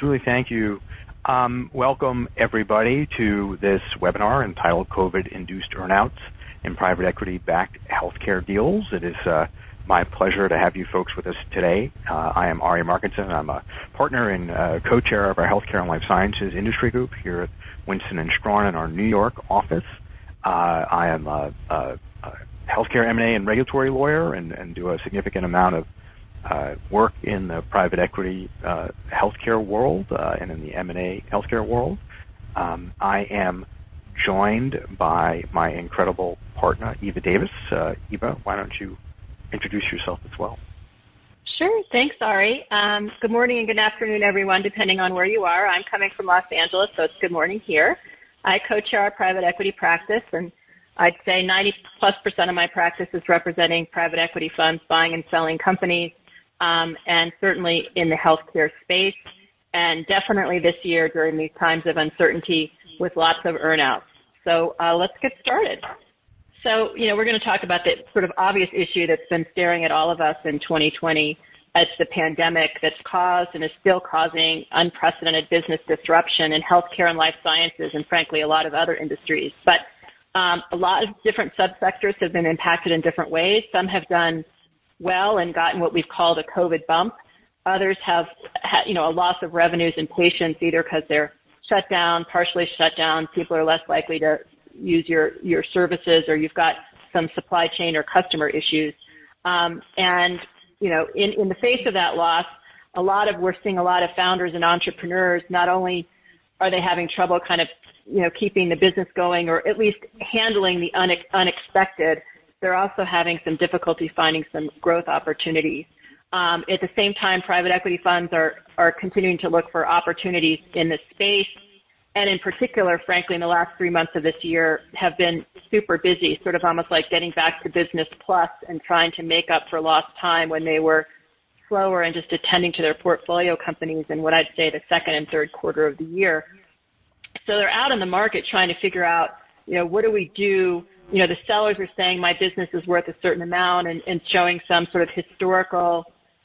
Julie, thank you. Welcome, everybody, to this webinar entitled COVID-Induced Earnouts in Private Equity-Backed Healthcare Deals. It is my pleasure to have you folks with us today. I am Ari Markinson. I'm a partner and co-chair of our Healthcare and Life Sciences Industry Group here at Winston & Strawn in our New York office. I am a healthcare M&A and regulatory lawyer and do a significant amount of work in the private equity healthcare world and in the M&A healthcare world. I am joined by my incredible partner, Eva Davis. Eva, why don't you introduce yourself as well? Sure. Thanks, Ari. Good morning and good afternoon, everyone, depending on where you are. I'm coming from Los Angeles, so it's good morning here. I co-chair our private equity practice, and I'd say 90+% of my practice is representing private equity funds buying and selling companies, and certainly in the healthcare space, and definitely this year during these times of uncertainty with lots of earnouts. So let's get started. So, we're going to talk about the sort of obvious issue that's been staring at all of us in 2020. It's the pandemic that's caused and is still causing unprecedented business disruption in healthcare and life sciences and, frankly, a lot of other industries. But a lot of different subsectors have been impacted in different ways. Some have done well and gotten what we've called a COVID bump. Others have had, a loss of revenues and patients either because they're shut down, partially shut down. People are less likely to use your services, or you've got some supply chain or customer issues. In the face of that loss, we're seeing a lot of founders and entrepreneurs, not only are they having trouble kind of, keeping the business going or at least handling the unexpected, they're also having some difficulty finding some growth opportunities. At the same time, private equity funds are continuing to look for opportunities in this space. And in particular, frankly, in the last 3 months of this year have been super busy, sort of almost like getting back to business plus and trying to make up for lost time when they were slower and just attending to their portfolio companies in what I'd say the second and third quarter of the year. So they're out in the market trying to figure out, what do we do? The sellers are saying my business is worth a certain amount and showing some sort of historical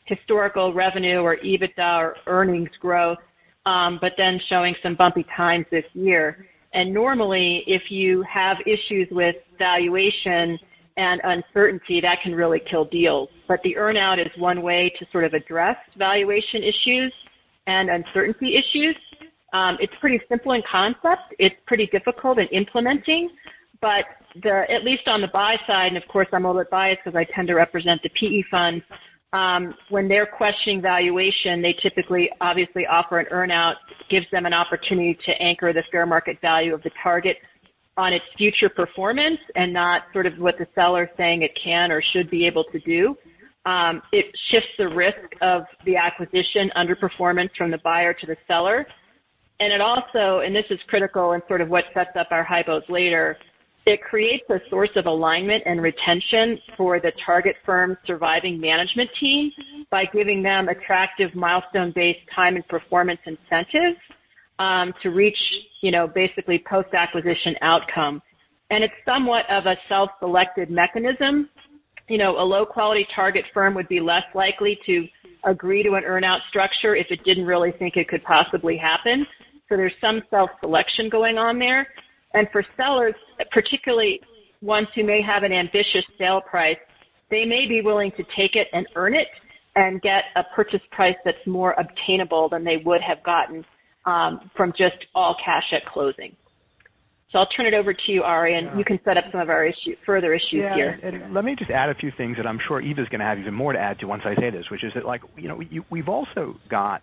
revenue or EBITDA or earnings growth, but then showing some bumpy times this year. And normally, if you have issues with valuation and uncertainty, that can really kill deals. But the earnout is one way to sort of address valuation issues and uncertainty issues. It's pretty simple in concept. It's pretty difficult in implementing. But at least on the buy side, and of course I'm a little bit biased because I tend to represent the PE funds, when they're questioning valuation, they typically obviously offer an earnout, gives them an opportunity to anchor the fair market value of the target on its future performance and not sort of what the seller is saying it can or should be able to do. It shifts the risk of the acquisition underperformance from the buyer to the seller. And it also, and this is critical and sort of what sets up our hypos later, it creates a source of alignment and retention for the target firm's surviving management team by giving them attractive milestone-based time and performance incentives to reach, basically post-acquisition outcome. And it's somewhat of a self-selected mechanism. A low-quality target firm would be less likely to agree to an earnout structure if it didn't really think it could possibly happen. So there's some self-selection going on there. And for sellers, particularly ones who may have an ambitious sale price, they may be willing to take it and earn it and get a purchase price that's more obtainable than they would have gotten from just all cash at closing. So I'll turn it over to you, Ari, and you can set up some of our further issues here. And let me just add a few things that I'm sure Eva's going to have even more to add to once I say this, which is that, we've also got,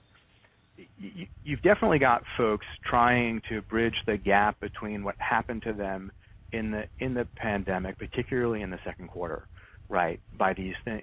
you've definitely got folks trying to bridge the gap between what happened to them in the pandemic, particularly in the second quarter, right? By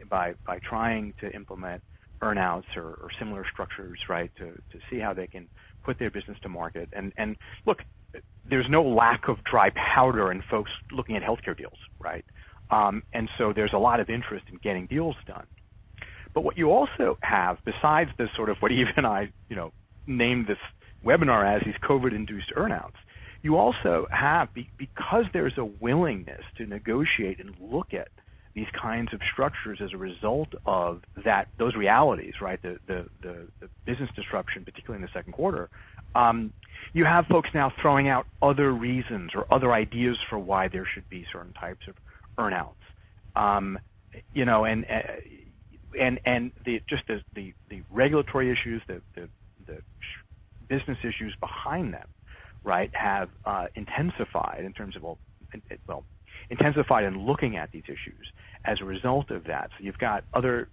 trying to implement earnouts or similar structures, right, to see how they can put their business to market. And look, there's no lack of dry powder in folks looking at healthcare deals, right? And so there's a lot of interest in getting deals done. But what you also have, besides this sort of what Eva and I, named this webinar as these COVID-induced earnouts, you also have, because there's a willingness to negotiate and look at these kinds of structures as a result of those realities, right? The business disruption, particularly in the second quarter. You have folks now throwing out other reasons or other ideas for why there should be certain types of earnouts. And the regulatory issues, the business issues behind them, right, have intensified in terms of intensified in looking at these issues as a result of that. So you've got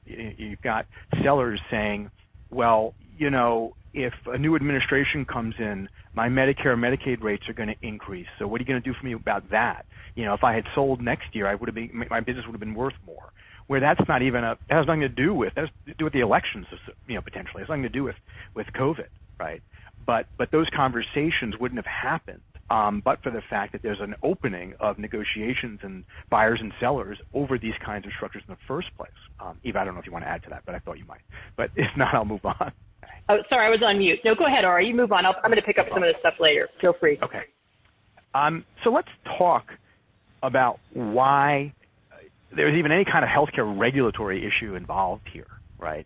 sellers saying, well, if a new administration comes in, my Medicare and Medicaid rates are going to increase. So what are you going to do for me about that? If I had sold next year, my business would have been worth more. Where that's not even that has nothing to do with the elections, potentially. It has nothing to do with COVID, right? But those conversations wouldn't have happened but for the fact that there's an opening of negotiations and buyers and sellers over these kinds of structures in the first place. Eva, I don't know if you want to add to that, but I thought you might. But if not, I'll move on. Oh, sorry, I was on mute. No, go ahead, Ari. You move on. I'm going to pick up some of this stuff later. Feel free. Okay. So let's talk about why there's even any kind of healthcare regulatory issue involved here, right?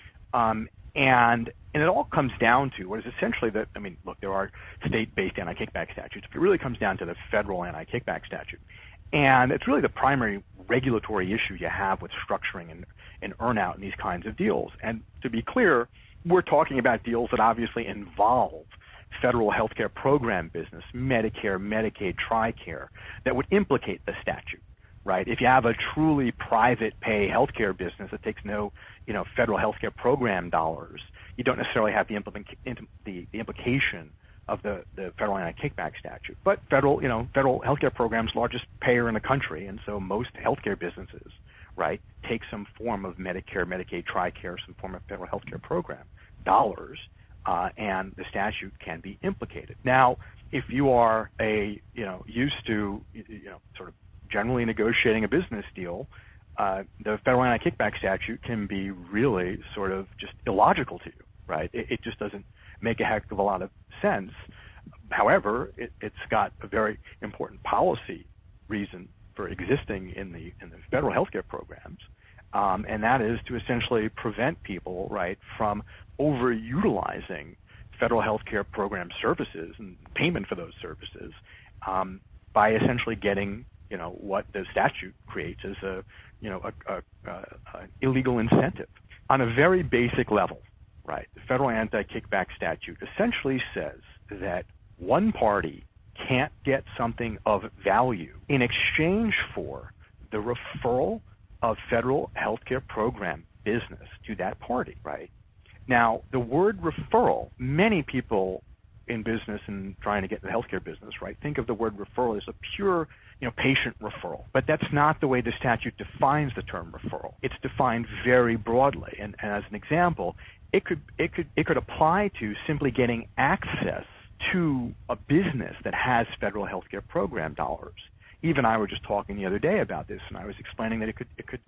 And it all comes down to what is essentially there are state-based anti-kickback statutes, but it really comes down to the federal anti-kickback statute. And it's really the primary regulatory issue you have with structuring and earn-out in these kinds of deals. And to be clear, we're talking about deals that obviously involve federal healthcare program business, Medicare, Medicaid, TRICARE, that would implicate the statute, right? If you have a truly private pay healthcare business that takes no, federal healthcare program dollars, you don't necessarily have the implication of the federal anti-kickback statute. But federal healthcare programs, largest payer in the country, and so most healthcare businesses, right, take some form of Medicare, Medicaid, TRICARE, some form of federal healthcare program dollars, and the statute can be implicated. Now, if you are used to sort of generally negotiating a business deal, the federal anti-kickback statute can be really sort of just illogical to you, right? It just doesn't make a heck of a lot of sense. However, it's got a very important policy reason for existing in the federal healthcare programs, and that is to essentially prevent people, right, from overutilizing federal healthcare program services and payment for those services by essentially getting what the statute creates as an illegal incentive. On a very basic level, right, the federal anti-kickback statute essentially says that one party can't get something of value in exchange for the referral of federal healthcare program business to that party, right? Now, the word referral, many people in business and trying to get in the healthcare business, right, think of the word referral as a pure patient referral. But that's not the way the statute defines the term referral. It's defined very broadly. And as an example, it could apply to simply getting access to a business that has federal healthcare program dollars. Eve and I were just talking the other day about this, and I was explaining that it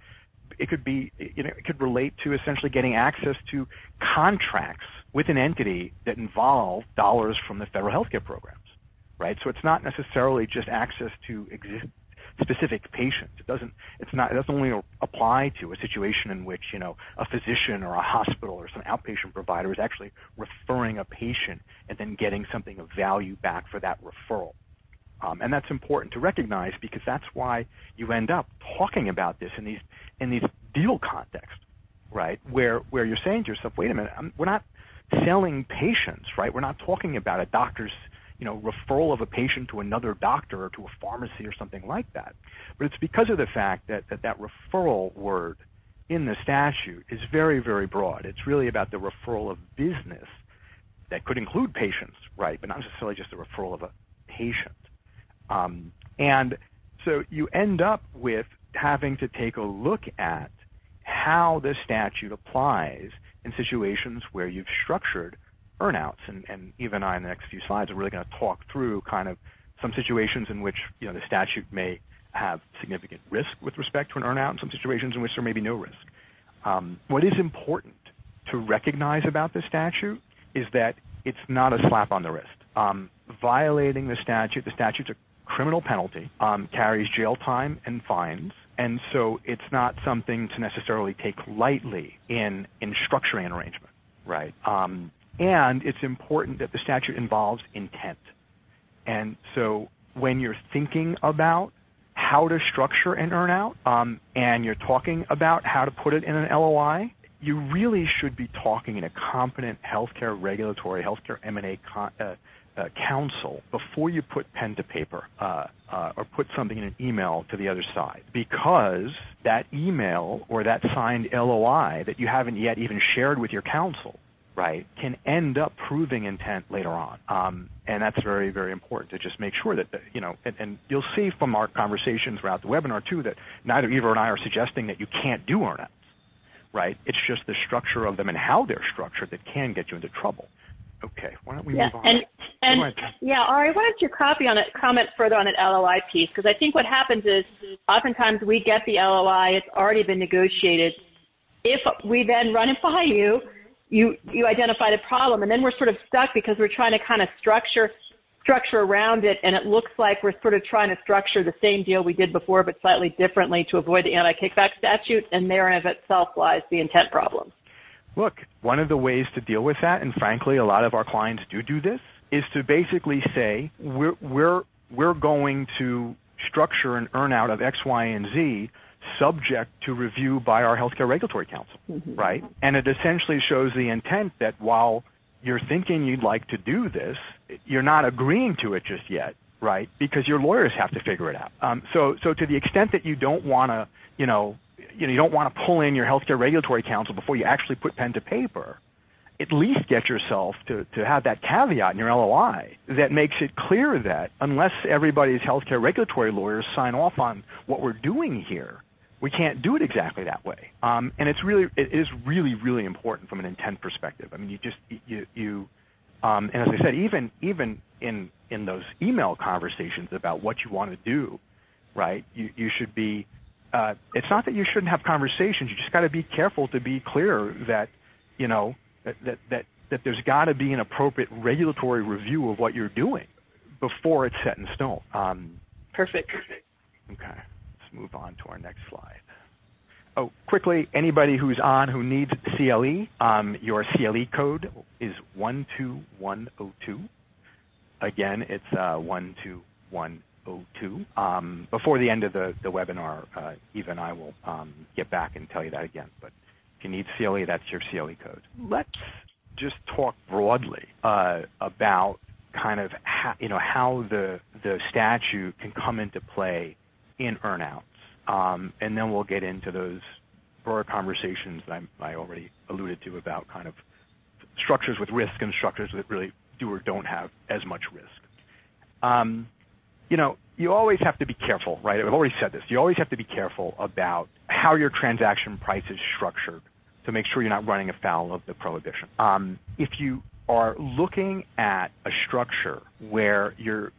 could relate to essentially getting access to contracts with an entity that involve dollars from the federal healthcare programs, right? So it's not necessarily just access to specific patients. It doesn't only apply to a situation in which a physician or a hospital or some outpatient provider is actually referring a patient and then getting something of value back for that referral. And that's important to recognize, because that's why you end up talking about this in these deal contexts, right? Where you're saying to yourself, wait a minute, we're not selling patients, right? We're not talking about a doctor's referral of a patient to another doctor or to a pharmacy or something like that. But it's because of the fact that referral word in the statute is very, very broad. It's really about the referral of business that could include patients, right, but not necessarily just the referral of a patient. And so you end up with having to take a look at how the statute applies in situations where you've structured earnouts. And Eva and I, in the next few slides, are really going to talk through kind of some situations in which the statute may have significant risk with respect to an earnout, and some situations in which there may be no risk. What is important to recognize about the statute is that it's not a slap on the wrist. Violating the statute's a criminal penalty, carries jail time and fines, and so it's not something to necessarily take lightly in structuring an arrangement, right? And it's important that the statute involves intent. And so when you're thinking about how to structure an earnout, and you're talking about how to put it in an LOI, you really should be talking in a competent healthcare regulatory, healthcare M&A counsel before you put pen to paper or put something in an email to the other side, because that email or that signed LOI that you haven't yet even shared with your counsel, right, can end up proving intent later on. And that's very, very important to just make sure that, and you'll see from our conversations throughout the webinar, too, that neither Eva and I are suggesting that you can't do earnouts, right? It's just the structure of them and how they're structured that can get you into trouble. Okay, why don't we move on? Ari, why don't you comment further on that LOI piece? Because I think what happens is oftentimes we get the LOI, it's already been negotiated. If we then run it by you, you identify the problem, and then we're sort of stuck because we're trying to kind of structure around it, and it looks like we're sort of trying to structure the same deal we did before but slightly differently to avoid the anti-kickback statute, and therein of itself lies the intent problem. Look, one of the ways to deal with that, and frankly a lot of our clients do this, is to basically say we're going to structure an earnout of X, Y, and Z subject to review by our healthcare regulatory counsel, right? And it essentially shows the intent that while you're thinking you'd like to do this, you're not agreeing to it just yet, right? Because your lawyers have to figure it out. So to the extent that you don't want to, you don't want to pull in your healthcare regulatory counsel before you actually put pen to paper, at least get yourself to have that caveat in your LOI that makes it clear that unless everybody's healthcare regulatory lawyers sign off on what we're doing here, we can't do it exactly that way. And it is really, really important from an intent perspective. I mean, and as I said, even in those email conversations about what you want to do, right, you should be, it's not that you shouldn't have conversations, you just got to be careful to be clear that, that there's got to be an appropriate regulatory review of what you're doing before it's set in stone. Perfect. Okay. Let's move on to our next slide. Oh, quickly, anybody who's on who needs CLE, your CLE code is 12102. Again, it's 12102. Before the end of the webinar, Eva and I will get back and tell you that again. But if you need CLE, that's your CLE code. Let's just talk broadly about kind of how the statute can come into play in earnouts, and then we'll get into those broader conversations that I already alluded to about kind of structures with risk and structures that really do or don't have as much risk. You always have to be careful, right? I've already said this. You always have to be careful about how your transaction price is structured to make sure you're not running afoul of the prohibition. If you are looking at a structure where you're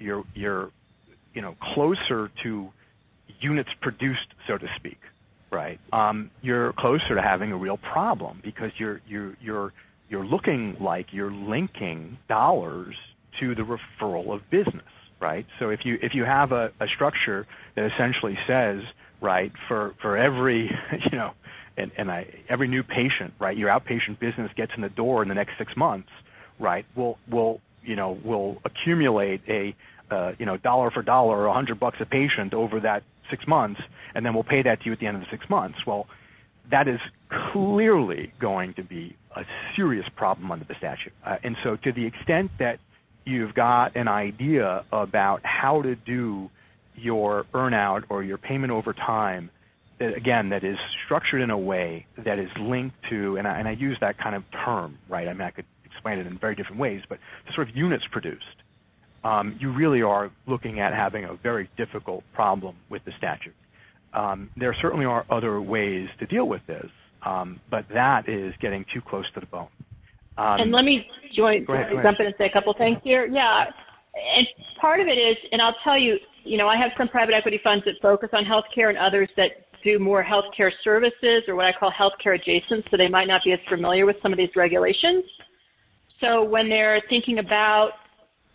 closer to units produced, so to speak, right? You're closer to having a real problem because you're looking like you're linking dollars to the referral of business, right? So if you have a structure that essentially says, right, for every every new patient, right, your outpatient business gets in the door in the next 6 months, right? We'll accumulate a dollar for dollar, $100 a patient over that 6 months, and then we'll pay that to you at the end of the 6 months. Well, that is clearly going to be a serious problem under the statute. And so to the extent that you've got an idea about how to do your earnout or your payment over time, that is structured in a way that is linked to, and I use that kind of term, right? I mean, I could explain it in very different ways, but sort of units produced. You really are looking at having a very difficult problem with the statute. There certainly are other ways to deal with this, but that is getting too close to the bone. And let me jump in and say a couple things here. Yeah, and part of it is, and I'll tell you, I have some private equity funds that focus on healthcare and others that do more healthcare services or what I call healthcare adjacent, so they might not be as familiar with some of these regulations. So when they're thinking about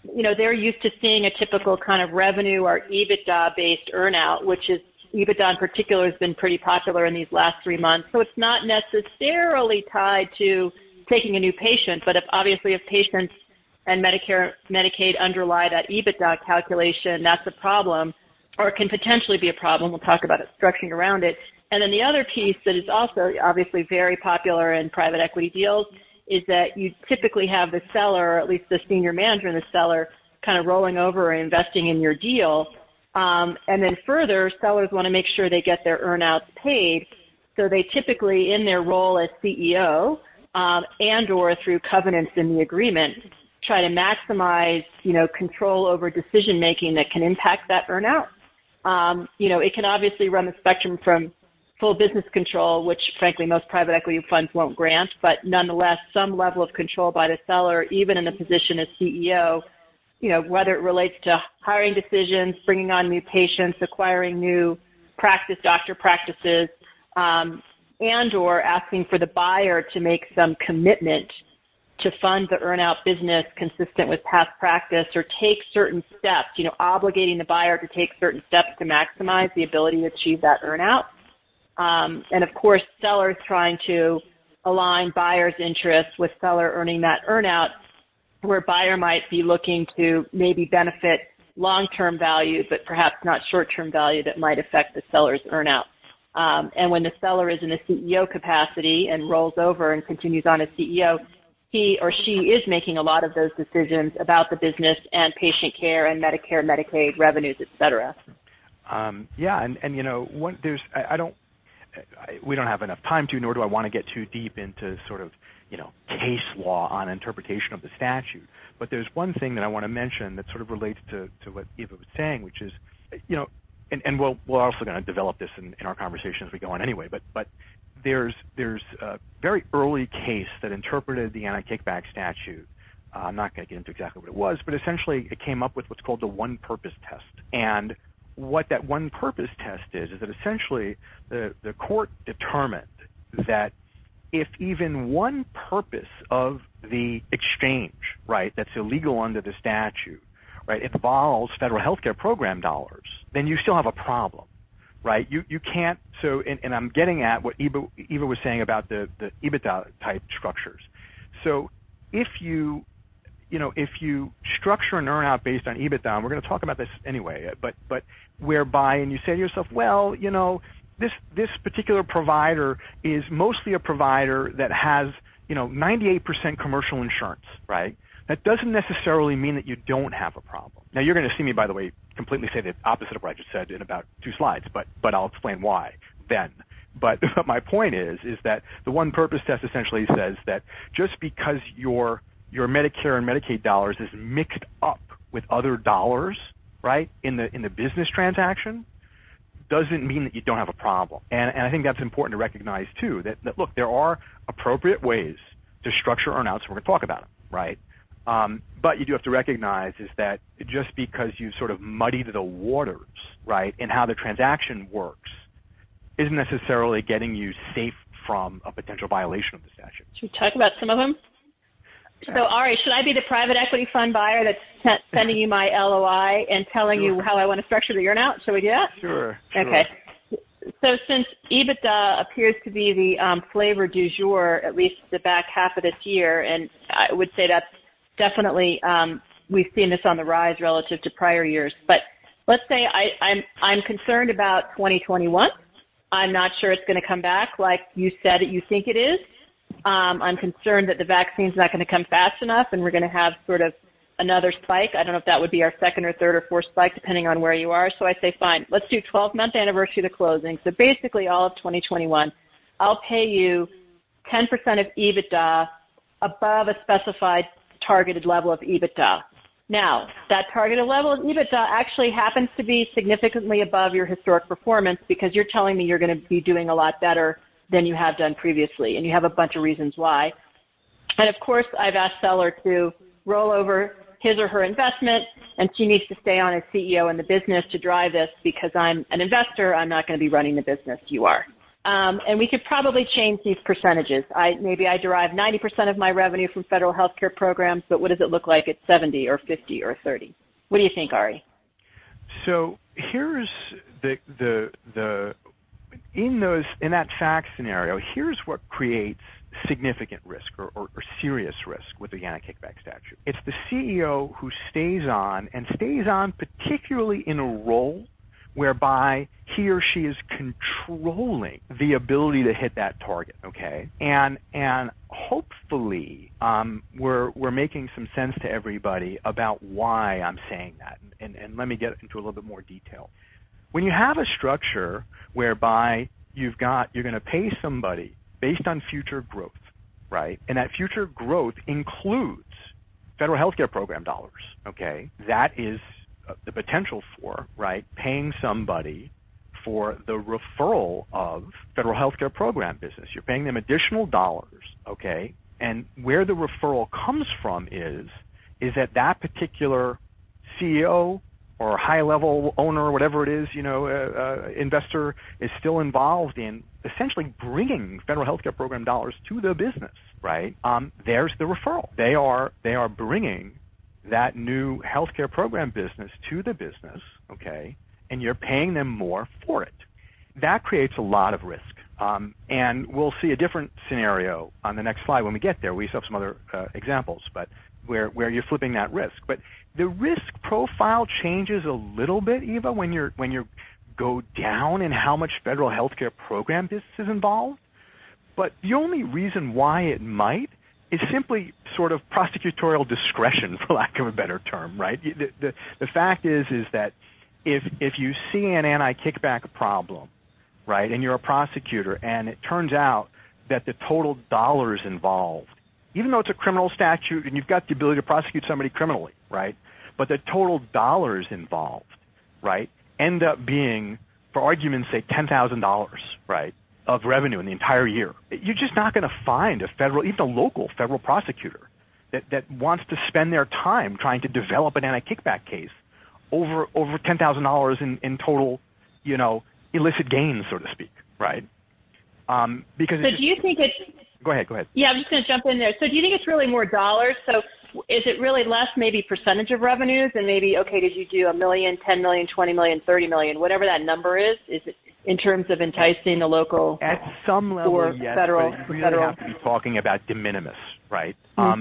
they're used to seeing a typical kind of revenue or EBITDA-based earnout, which is EBITDA in particular has been pretty popular in these last 3 months. So it's not necessarily tied to taking a new patient, but if patients and Medicare, Medicaid underlie that EBITDA calculation, that's a problem, or it can potentially be a problem. We'll talk about it, structuring around it. And then the other piece that is also obviously very popular in private equity deals is that you typically have the seller, or at least the senior manager and the seller, kind of rolling over and investing in your deal. And then further, sellers want to make sure they get their earnouts paid. So they typically, in their role as CEO and or through covenants in the agreement, try to maximize, control over decision-making that can impact that earnout. It can obviously run the spectrum from full business control, which frankly most private equity funds won't grant, but nonetheless some level of control by the seller, even in the position as CEO, whether it relates to hiring decisions, bringing on new patients, acquiring new doctor practices, and or asking for the buyer to make some commitment to fund the earnout business consistent with past practice or take certain steps, obligating the buyer to take certain steps to maximize the ability to achieve that earnout. And of course, sellers trying to align buyer's interests with seller earning that earnout, where buyer might be looking to maybe benefit long-term value, but perhaps not short-term value that might affect the seller's earnout. And when the seller is in a CEO capacity and rolls over and continues on as CEO, he or she is making a lot of those decisions about the business and patient care and Medicare, Medicaid revenues, et cetera. We don't have enough time to, nor do I want to get too deep into sort of, case law on interpretation of the statute. But there's one thing that I want to mention that sort of relates to what Eva was saying, which is, and we're also going to develop this in our conversation as we go on anyway, but there's a very early case that interpreted the anti-kickback statute. I'm not going to get into exactly what it was, but essentially it came up with what's called the one-purpose test. And what that one-purpose test is that essentially the court determined that if even one purpose of the exchange, right, that's illegal under the statute, right, involves federal health care program dollars, then you still have a problem. Right, you can't. So, and I'm getting at what Eva was saying about the EBITDA type structures. So, if you structure an earnout based on EBITDA, and we're going to talk about this anyway, but whereby, and you say to yourself, well, this particular provider is mostly a provider that has 98% commercial insurance, right? That doesn't necessarily mean that you don't have a problem. Now, you're going to see me, by the way, completely say the opposite of what I just said in about 2 slides, but I'll explain why then. But my point is that the one-purpose test essentially says that just because your Medicare and Medicaid dollars is mixed up with other dollars, right, in the business transaction, doesn't mean that you don't have a problem. And I think that's important to recognize, too, that look, there are appropriate ways to structure earnouts, and we're going to talk about them, right? But you do have to recognize is that just because you've sort of muddied the waters, right, in how the transaction works, isn't necessarily getting you safe from a potential violation of the statute. Should we talk about some of them? Yeah. So, Ari, should I be the private equity fund buyer that's sending you my LOI and telling you how I want to structure the earnout? Shall we do that? Sure. Okay. So since EBITDA appears to be the flavor du jour, at least the back half of this year, and I would say that's definitely we've seen this on the rise relative to prior years. But let's say I'm concerned about 2021. I'm not sure it's going to come back like you said you think it is. I'm concerned that the vaccine's not going to come fast enough, and we're going to have sort of another spike. I don't know if that would be our second or third or fourth spike, depending on where you are. So I say, fine, let's do 12-month anniversary of the closing. So basically all of 2021, I'll pay you 10% of EBITDA above a specified targeted level of EBITDA. Now, that targeted level of EBITDA actually happens to be significantly above your historic performance because you're telling me you're going to be doing a lot better than you have done previously, and you have a bunch of reasons why. And, of course, I've asked seller to roll over his or her investment, and she needs to stay on as CEO in the business to drive this because I'm an investor. I'm not going to be running the business. You are. And we could probably change these percentages. Maybe I derive 90% of my revenue from federal health care programs, but what does it look like at 70 or 50 or 30? What do you think, Ari? So here's in that fact scenario, here's what creates significant risk or serious risk with the anti-kickback statute. It's the CEO who stays on particularly in a role whereby he or she is controlling the ability to hit that target, okay? And hopefully we're making some sense to everybody about why I'm saying that. And let me get into a little bit more detail. When you have a structure whereby you're going to pay somebody based on future growth, right? And that future growth includes federal health care program dollars, okay? That is the potential for, right, paying somebody for the referral of federal health care program business. You're paying them additional dollars, okay? And where the referral comes from is that particular CEO or high-level owner, whatever it is, investor is still involved in essentially bringing federal health care program dollars to the business, right? There's the referral. They are bringing that new healthcare program business to the business, okay, and you're paying them more for it. That creates a lot of risk. And we'll see a different scenario on the next slide when we get there. We still have some other examples, but where you're flipping that risk. But the risk profile changes a little bit, Eva, when you go down in how much federal healthcare program business is involved. But the only reason why it might is simply sort of prosecutorial discretion, for lack of a better term, right? The fact is that if you see an anti-kickback problem, right, and you're a prosecutor, and it turns out that the total dollars involved, even though it's a criminal statute and you've got the ability to prosecute somebody criminally, right, but the total dollars involved, right, end up being, for argument's sake, $10,000, right, of revenue in the entire year. You're just not going to find even a local federal prosecutor that wants to spend their time trying to develop an anti-kickback case over $10,000 in total, illicit gains, so to speak, right? Because so do you think it's... Go ahead. Yeah, I'm just going to jump in there. So do you think it's really more dollars? So is it really less maybe percentage of revenues and maybe, okay, did you do $1 million, $10 million, $20 million, $30 million, whatever that number is it in terms of enticing the local at some level, or yes, federal? But you really have to be talking about de minimis, right?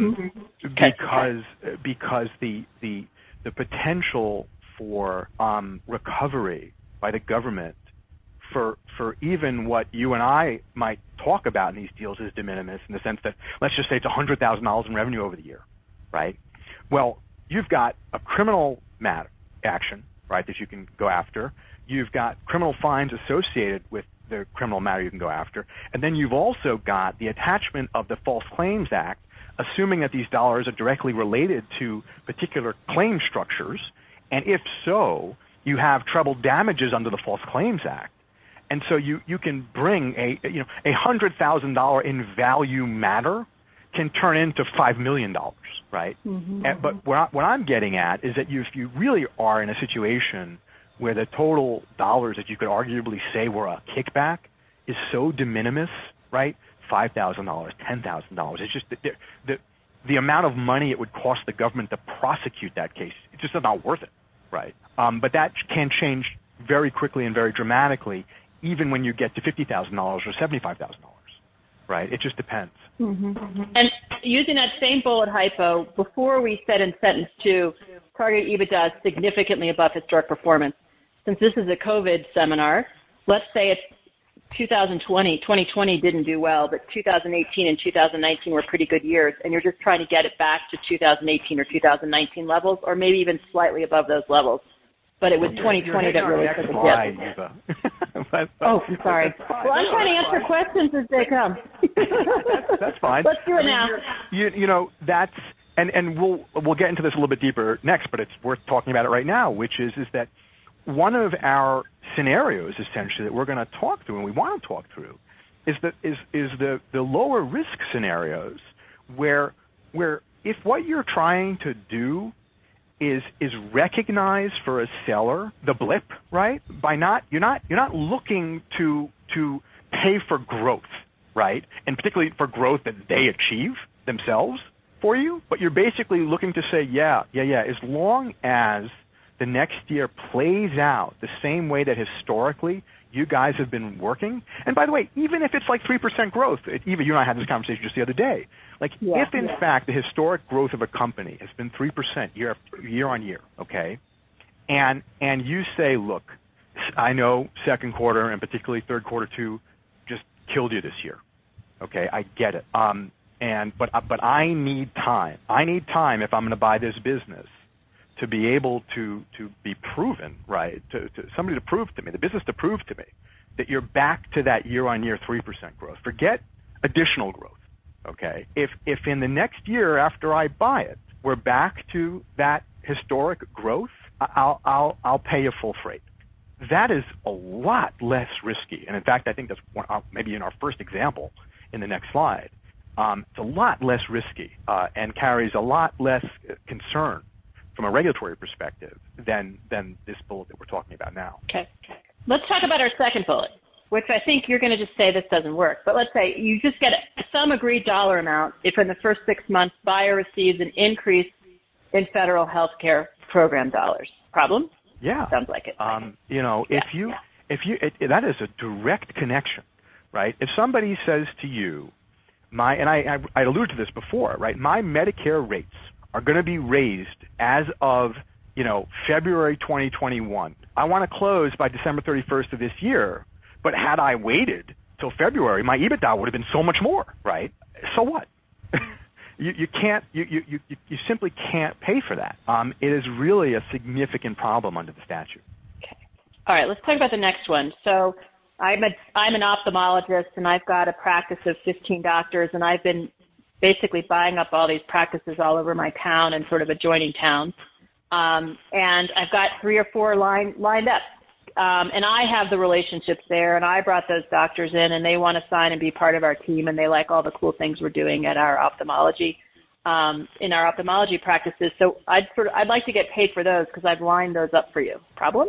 Because the potential for recovery by the government for even what you and I might talk about in these deals is de minimis, in the sense that, let's just say it's $100,000 in revenue over the year, right? Well, you've got a criminal action, right, that you can go after. You've got criminal fines associated with the criminal matter you can go after. And then you've also got the attachment of the False Claims Act, assuming that these dollars are directly related to particular claim structures. And if so, you have treble damages under the False Claims Act. And so you can bring a $100,000 in value matter can turn into $5 million, right? Mm-hmm. But what I'm getting at is that if you really are in a situation where the total dollars that you could arguably say were a kickback is so de minimis, right? $5,000, $10,000. It's just the amount of money it would cost the government to prosecute that case. It's just not worth it, right? But that can change very quickly and very dramatically, even when you get to $50,000 or $75,000, right? It just depends. Mm-hmm. And using that same bullet hypo, before we said in sentence 2, target EBITDA is significantly above historic performance. Since this is a COVID seminar, let's say it's 2020 didn't do well, but 2018 and 2019 were pretty good years, and you're just trying to get it back to 2018 or 2019 levels, or maybe even slightly above those levels. But it was 2020 that really took a dip. I'm sorry. Well, I'm trying to answer questions as they come. That's fine. Let's do it now. That's and we'll get into this a little bit deeper next, but it's worth talking about it right now, which is that one of our scenarios essentially that we're going to talk through and we want to talk through is the lower risk scenarios where if what you're trying to do is recognize for a seller the blip, right? By you're not looking to pay for growth, right? And particularly for growth that they achieve themselves for you. But you're basically looking to say, yeah, as long as the next year plays out the same way that historically you guys have been working. And by the way, even if it's like 3% growth, even you and I had this conversation just the other day. Like if in fact the historic growth of a company has been 3% year on year, okay, and you say, look, I know second quarter and particularly third quarter too just killed you this year, okay, I get it. But I need time. I need time if I'm going to buy this business to be able to be proven, right, to somebody to prove to me, the business to prove to me that you're back to that year-on-year 3% growth. Forget additional growth, okay? If in the next year after I buy it, we're back to that historic growth, I'll pay you full freight. That is a lot less risky. And in fact, I think that's maybe in our first example in the next slide. It's a lot less risky and carries a lot less concern from a regulatory perspective than this bullet that we're talking about now. Okay. Let's talk about our second bullet, which I think you're going to just say this doesn't work. But let's say you just get some agreed dollar amount if in the first 6 months buyer receives an increase in federal health care program dollars. Problem? Yeah. Sounds like it. That is a direct connection, right? If somebody says to you, I alluded to this before, right? My Medicare rates are going to be raised as of, February 2021. I want to close by December 31st of this year, but had I waited till February, my EBITDA would have been so much more, right? So what? You can't. You simply can't pay for that. It is really a significant problem under the statute. Okay. All right. Let's talk about the next one. So I'm an ophthalmologist, and I've got a practice of 15 doctors, and I've been basically buying up all these practices all over my town and sort of adjoining towns. And I've got 3 or 4 lined up. And I have the relationships there, and I brought those doctors in, and they want to sign and be part of our team, and they like all the cool things we're doing at our ophthalmology, in our ophthalmology practices. So I'd like to get paid for those because I've lined those up for you. Problem?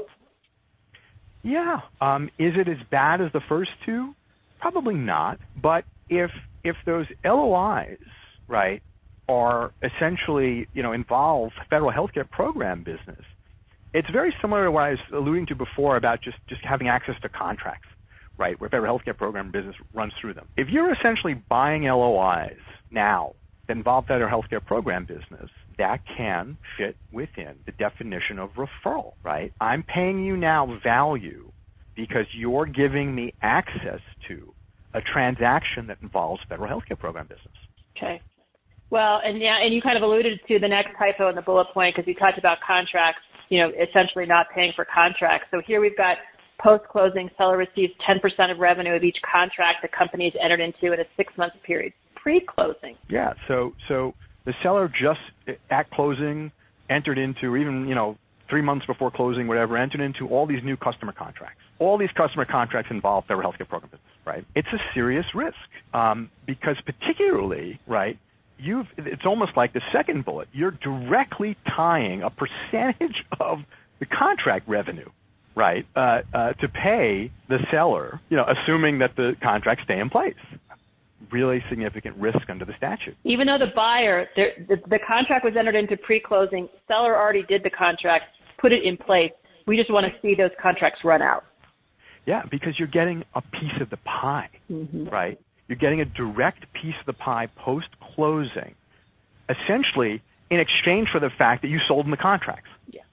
Yeah. Is it as bad as the first two? Probably not. But if those LOIs, right, are essentially, involve federal healthcare program business, it's very similar to what I was alluding to before about just having access to contracts, right, where federal healthcare program business runs through them. If you're essentially buying LOIs now that involve federal healthcare program business, that can fit within the definition of referral, right? I'm paying you now value because you're giving me access to a transaction that involves federal healthcare program business. Okay. Well, and you kind of alluded to the next typo in the bullet point because you talked about contracts, essentially not paying for contracts. So here we've got post-closing, seller receives 10% of revenue of each contract the company has entered into in a 6-month period. Pre-closing. Yeah. So the seller just at closing entered into, or even 3 months before closing, whatever, entered into all these new customer contracts. All these customer contracts involve federal healthcare program business, right? It's a serious risk because particularly, right, it's almost like the second bullet. You're directly tying a percentage of the contract revenue, right, to pay the seller, assuming that the contracts stay in place. Really significant risk under the statute. Even though the buyer, the contract was entered into pre-closing, seller already did the contract, put it in place. We just want to see those contracts run out. Yeah, because you're getting a piece of the pie, right? You're getting a direct piece of the pie post-closing, essentially in exchange for the fact that you sold them the contracts.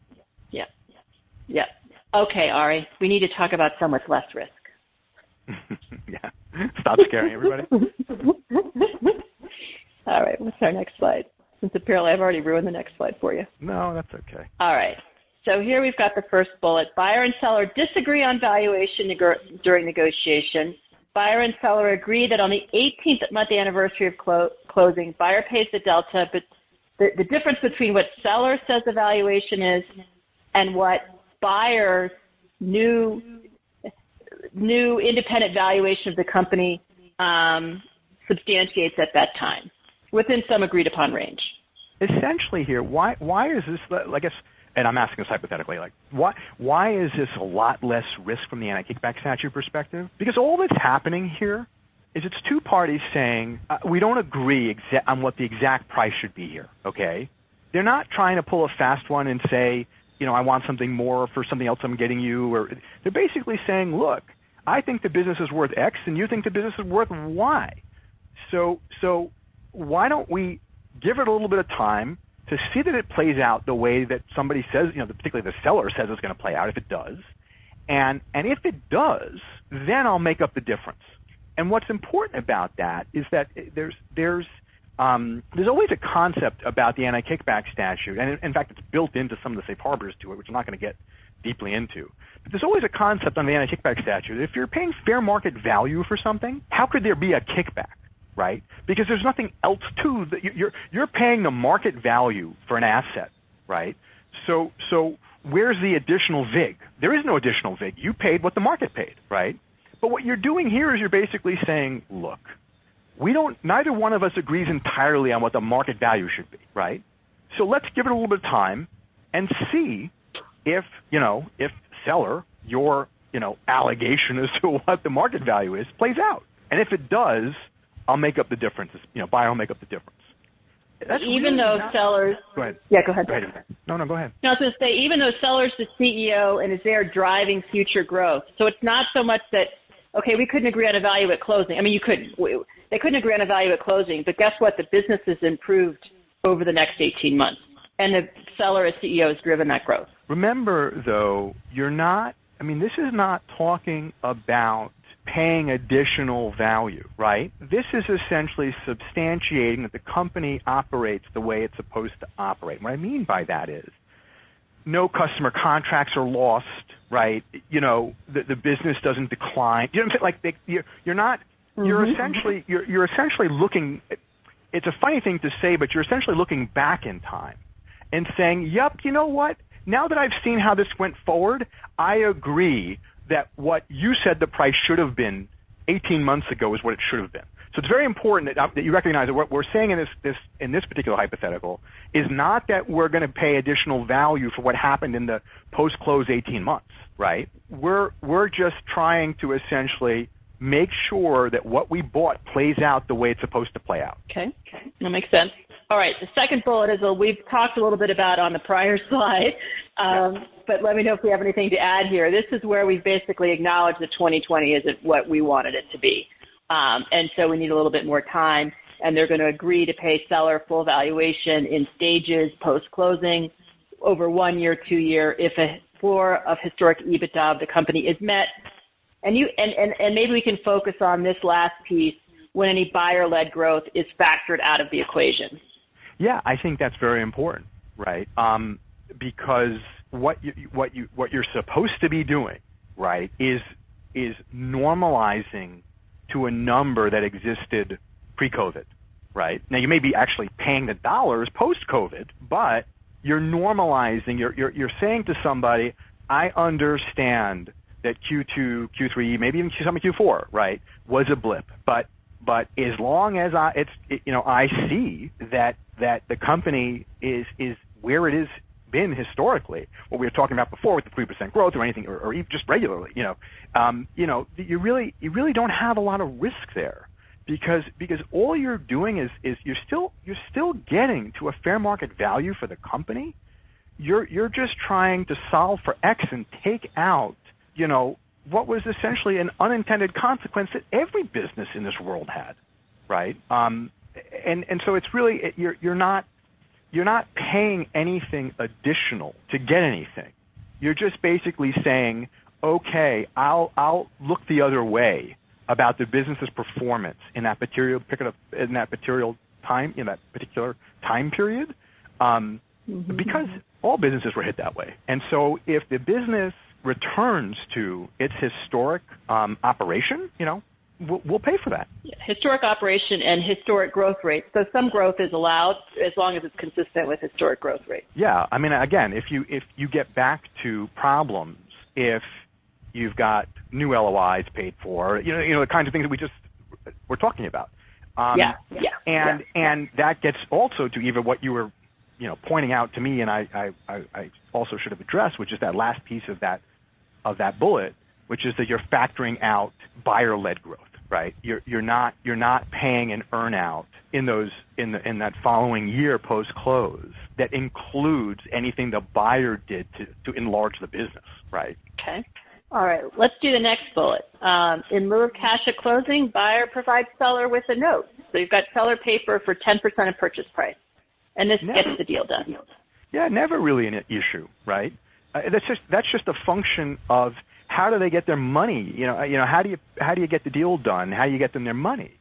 Yeah. Okay, Ari, we need to talk about some with less risk. Yeah. Stop scaring everybody. All right, what's our next slide? Since apparently I've already ruined the next slide for you. No, that's okay. All right. So here we've got the first bullet. Buyer and seller disagree on valuation during negotiation. Buyer and seller agree that on the 18th month anniversary of closing, buyer pays the delta, but the difference between what seller says the valuation is and what buyer's new independent valuation of the company substantiates at that time within some agreed upon range. Essentially here, why is this, I guess, and I'm asking this hypothetically, like, why is this a lot less risk from the anti-kickback statute perspective? Because all that's happening here is it's two parties saying, we don't agree on what the exact price should be here, okay? They're not trying to pull a fast one and say, I want something more for something else I'm getting you. Or they're basically saying, look, I think the business is worth X and you think the business is worth Y. So why don't we give it a little bit of time to see that it plays out the way that somebody says, particularly the seller says it's going to play out, if it does. And if it does, then I'll make up the difference. And what's important about that is that there's always a concept about the anti-kickback statute, and in fact, it's built into some of the safe harbors to it, which I'm not going to get deeply into. But there's always a concept on the anti-kickback statute. If you're paying fair market value for something, how could there be a kickback, right? Because there's nothing else to that. You're paying the market value for an asset, right? So where's the additional VIG? There is no additional VIG. You paid what the market paid, right? But what you're doing here is you're basically saying, look, neither one of us agrees entirely on what the market value should be, right? So let's give it a little bit of time and see if seller, your, allegation as to what the market value is plays out. And if it does, I'll make up the difference. Buyer will make up the difference. That's even really though sellers. Go ahead. Yeah, go ahead. Go ahead. No, go ahead. No, I was going to say, even though seller's the CEO and is there driving future growth. So it's not so much that, okay, we couldn't agree on a value at closing. I mean, they couldn't agree on a value at closing, but guess what? The business has improved over the next 18 months, and the seller as CEO has driven that growth. Remember, though, this is not talking about paying additional value, right? This is essentially substantiating that the company operates the way it's supposed to operate. What I mean by that is no customer contracts are lost, right? The business doesn't decline. You know what I'm saying? You're not. You're essentially looking. It's a funny thing to say, but you're essentially looking back in time and saying, "Yep, you know what? Now that I've seen how this went forward, I agree that what you said the price should have been 18 months ago is what it should have been." So it's very important that you recognize that what we're saying in this particular hypothetical is not that we're going to pay additional value for what happened in the post-close 18 months, right? We're just trying to essentially make sure that what we bought plays out the way it's supposed to play out. Okay, that makes sense. All right, the second bullet is we've talked a little bit about on the prior slide, but let me know if we have anything to add here. This is where we've basically acknowledged that 2020 isn't what we wanted it to be. And so we need a little bit more time, and they're going to agree to pay seller full valuation in stages post-closing over 1 year, 2 year, if a floor of historic EBITDA of the company is met. And maybe we can focus on this last piece when any buyer-led growth is factored out of the equation. Yeah, I think that's very important, right? Because what you're supposed to be doing, right, is normalizing to a number that existed pre-COVID, right? Now you may be actually paying the dollars post-COVID, but you're normalizing. You're saying to somebody, I understand that Q2, Q3, maybe even some of Q4, right, was a blip, but as long as I see that the company is where it has been historically, what we were talking about before with the 3% growth or anything, or even just regularly, you really don't have a lot of risk there, because all you're doing is you're still getting to a fair market value for the company. You're just trying to solve for X and take out, what was essentially an unintended consequence that every business in this world had, right? And so it's really you're not paying anything additional to get anything. You're just basically saying, okay, I'll look the other way about the business's performance in that particular time period, because all businesses were hit that way. And so if the business returns to its historic operation, we'll pay for that. Yeah, historic operation and historic growth rate. So some growth is allowed as long as it's consistent with historic growth rate. Yeah, I mean, again, if you get back to problems, if you've got new LOIs paid for, the kinds of things that we're talking about. And that gets also to even what you were pointing out to me, and I also should have addressed, which is that last piece of that bullet, which is that you're factoring out buyer-led growth, right? You're not paying an earn-out in that following year post-close that includes anything the buyer did to enlarge the business, right? Okay. All right. Let's do the next bullet. In lieu of cash at closing, buyer provides seller with a note. So you've got seller paper for 10% of purchase price, and this gets the deal done. Yeah, never really an issue, right? That's just a function of how do they get their money? How do you get the deal done? How do you get them their money?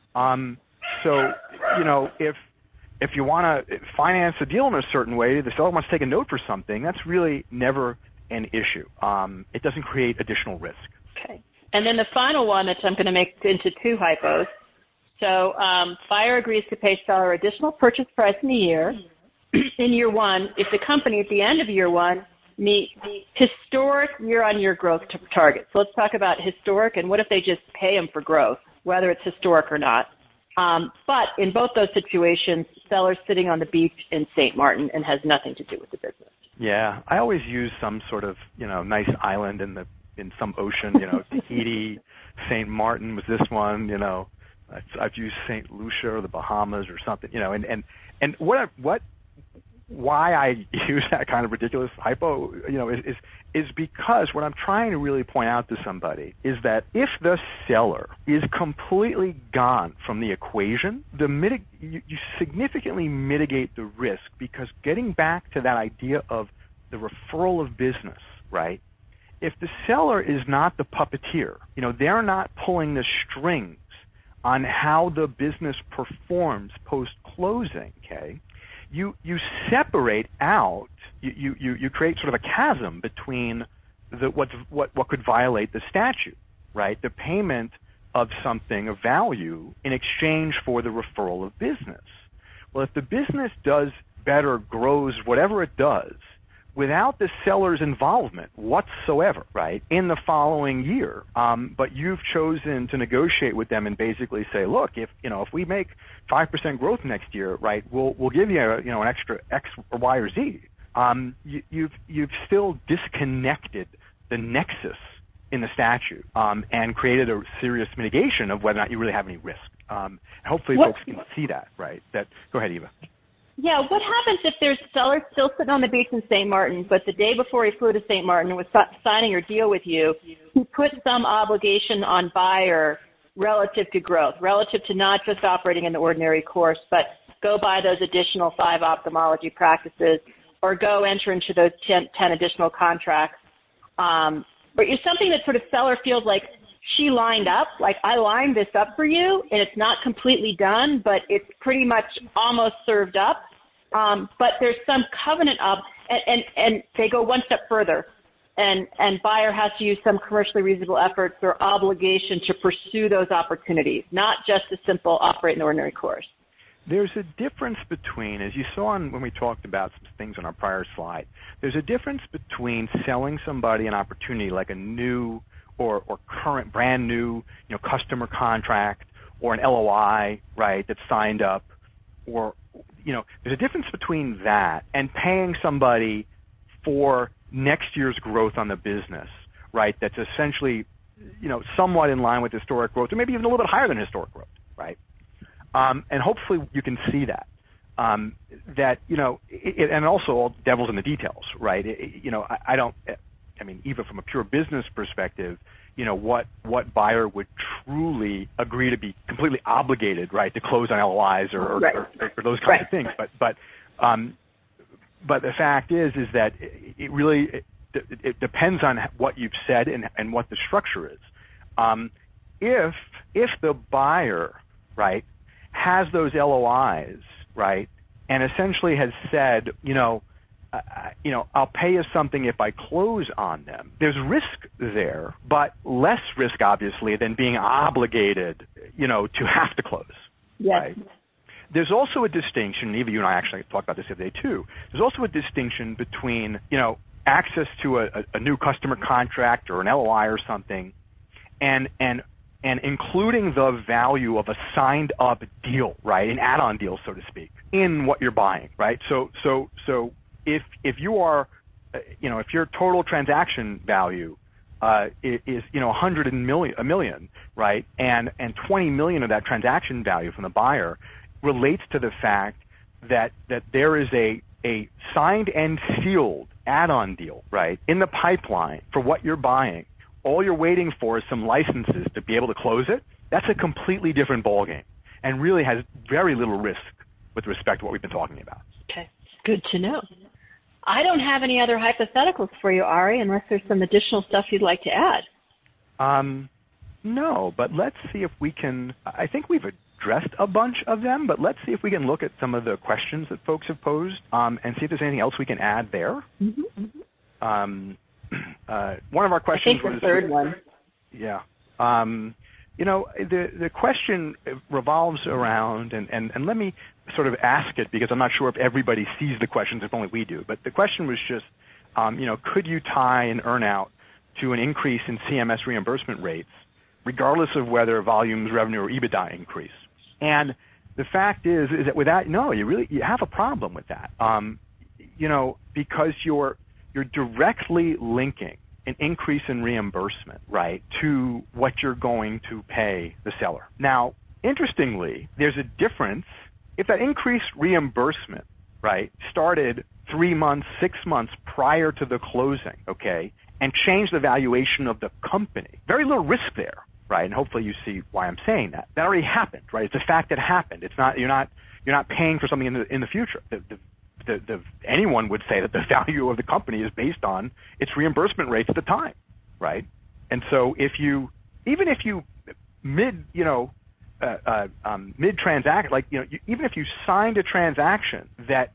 So if you want to finance a deal in a certain way, the seller wants to take a note for something. That's really never an issue. It doesn't create additional risk. Okay. And then the final one that I'm going to make into two hypos. So buyer agrees to pay seller additional purchase price in a year. In year one, if the company at the end of year one meet the historic year-on-year growth target. So let's talk about historic, and what if they just pay them for growth, whether it's historic or not. But in both those situations, seller's sitting on the beach in St. Martin and has nothing to do with the business. Yeah, I always use some sort of nice island in some ocean. Tahiti, St. Martin was this one. I've used St. Lucia or the Bahamas or something. And why I use that kind of ridiculous hypo, is because what I'm trying to really point out to somebody is that if the seller is completely gone from the equation, you significantly mitigate the risk, because getting back to that idea of the referral of business, right? If the seller is not the puppeteer, they're not pulling the strings on how the business performs post-closing, okay? You separate out, you create sort of a chasm between what could violate the statute, right? The payment of something of value in exchange for the referral of business. Well, if the business does better, grows, whatever it does, without the seller's involvement whatsoever, right, in the following year, but you've chosen to negotiate with them and basically say, look, if we make 5% growth next year, right, we'll give you an extra X or Y or Z. You've still disconnected the nexus in the statute and created a serious mitigation of whether or not you really have any risk. Hopefully, folks can see that, right? Go ahead, Eva. Yeah, what happens if there's a seller still sitting on the beach in St. Martin, but the day before he flew to St. Martin and was signing your deal with you, he put some obligation on buyer relative to growth, relative to not just operating in the ordinary course, but go buy those additional 5 ophthalmology practices or go enter into those 10 additional contracts. But you're something that sort of seller feels like she lined up, like I lined this up for you, and it's not completely done, but it's pretty much almost served up. But there's some covenant up, and they go one step further, and buyer has to use some commercially reasonable efforts or obligation to pursue those opportunities, not just a simple operate in the ordinary course. There's a difference between, as you saw when we talked about some things on our prior slide, there's a difference between selling somebody an opportunity like a new or current brand new customer contract or an LOI, right, that's signed up, or there's a difference between that and paying somebody for next year's growth on the business, right, that's essentially somewhat in line with historic growth or maybe even a little bit higher than historic growth, right? And hopefully you can see that. And also all devil's in the details, right? Even from a pure business perspective, what buyer would truly agree to be completely obligated, right, to close on LOIs or those kinds of things. But the fact is that it really it depends on what you've said and what the structure is. If the buyer, right, has those LOIs, right, and essentially has said, I'll pay you something if I close on them. There's risk there, but less risk, obviously, than being obligated, to have to close. Yes. Right? There's also a distinction, Eva, you and I actually talked about this the other day too. There's also a distinction between, access to a new customer contract or an LOI or something and and including the value of a signed up deal, right, an add-on deal, so to speak, in what you're buying, right? So if you are, if your total transaction value is $100 million, right, and $20 million of that transaction value from the buyer relates to the fact that there is a signed and sealed add-on deal, right, in the pipeline for what you're buying. All you're waiting for is some licenses to be able to close it. That's a completely different ballgame and really has very little risk with respect to what we've been talking about. Okay, good to know. I don't have any other hypotheticals for you, Ari, unless there's some additional stuff you'd like to add. No, but let's see if we can. I think we've addressed a bunch of them, but let's see if we can look at some of the questions that folks have posed and see if there's anything else we can add there. Mm-hmm. One of our questions was the third one. Yeah. The question revolves around, and let me sort of ask it because I'm not sure if everybody sees the questions, if only we do. But the question was just, could you tie an earnout to an increase in CMS reimbursement rates, regardless of whether volumes, revenue, or EBITDA increase? And the fact is that without, no, you have a problem with that, because you're directly linking an increase in reimbursement, right, to what you're going to pay the seller. Now, interestingly, there's a difference if that increased reimbursement, right, started 3 months, 6 months prior to the closing, okay, and changed the valuation of the company. Very little risk there, right? And hopefully you see why I'm saying that. That already happened, right? It's a fact that happened. It's not you're not paying for something in the future. Anyone would say that the value of the company is based on its reimbursement rates at the time, right? And so even if you mid-transaction, even if you signed a transaction that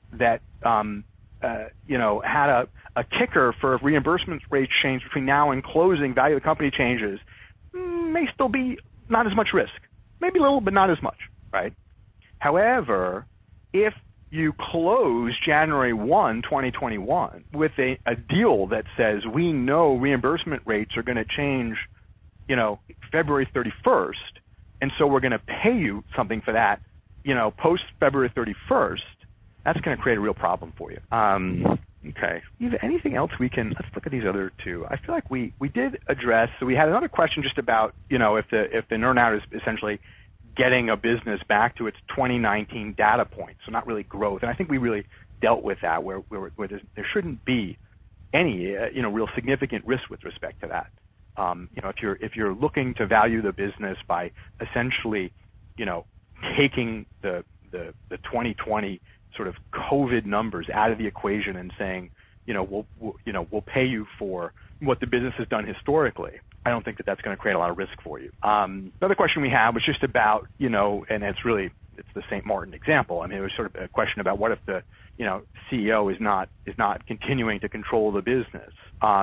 had a kicker for if reimbursement rates change between now and closing, value of the company changes, may still be not as much risk. Maybe a little, but not as much, right? However, if you close January 1, 2021 with a deal that says we know reimbursement rates are going to change, February 31st, and so we're going to pay you something for that, post February 31st, that's going to create a real problem for you. Okay. Anything else let's look at these other two. I feel like we did address, so we had another question just about, if the earnout is essentially getting a business back to its 2019 data points, so not really growth. And I think we really dealt with that, where there shouldn't be any real significant risk with respect to that. If you're looking to value the business by essentially, taking the 2020 sort of COVID numbers out of the equation and saying, we'll pay you for what the business has done historically, I don't think that that's going to create a lot of risk for you. Another question we had was just about, and it's the St. Martin example. I mean, it was sort of a question about what if the, CEO is not continuing to control the business.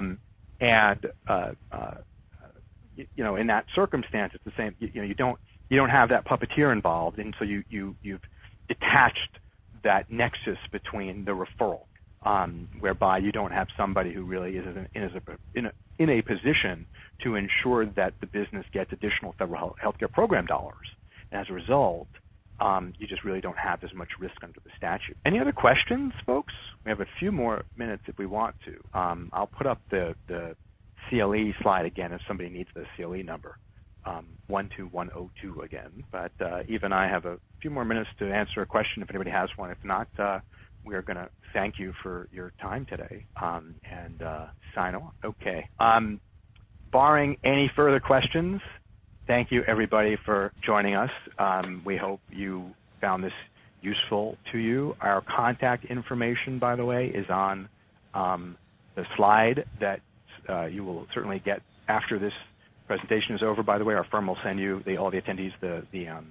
In that circumstance, it's the same. You don't have that puppeteer involved, and so you've detached that nexus between the referral, whereby you don't have somebody who really is in a position to ensure that the business gets additional federal healthcare program dollars. And as a result, you just really don't have as much risk under the statute. Any other questions, folks? We have a few more minutes if we want to. I'll put up the CLE slide again if somebody needs the CLE number, 12102 again. But Eva and I have a few more minutes to answer a question if anybody has one. If not, we are going to thank you for your time today and sign off. Okay. Barring any further questions, thank you, everybody, for joining us. We hope you found this useful to you. Our contact information, by the way, is on the slide that you will certainly get after this presentation is over. By the way, our firm will send you, all the attendees, the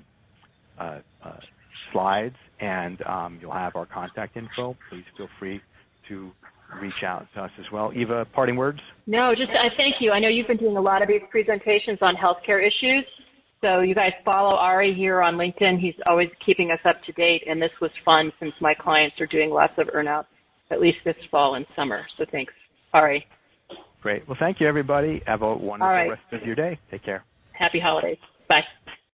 slides, and you'll have our contact info. Please feel free to reach out to us as well. Eva, parting words? No, I thank you. I know you've been doing a lot of these presentations on healthcare issues, so you guys follow Ari here on LinkedIn. He's always keeping us up to date, and this was fun since my clients are doing lots of earnouts, at least this fall and summer. So thanks, Ari. Great. Well, thank you, everybody. Have a wonderful rest of your day. Take care. Happy holidays. Bye.